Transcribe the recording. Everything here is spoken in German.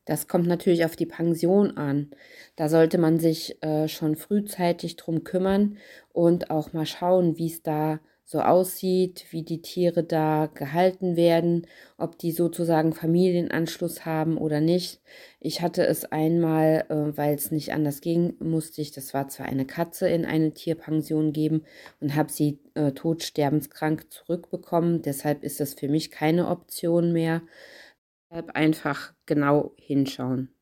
Das kommt natürlich auf die Pension an. Da sollte man sich schon frühzeitig drum kümmern und auch mal schauen, wie es da so aussieht, wie die Tiere da gehalten werden, ob die sozusagen Familienanschluss haben oder nicht. Ich hatte es einmal, weil es nicht anders ging, musste ich, das war zwar eine Katze, in eine Tierpension geben und habe sie todsterbenskrank zurückbekommen. Deshalb ist das für mich keine Option mehr. Deshalb einfach genau hinschauen.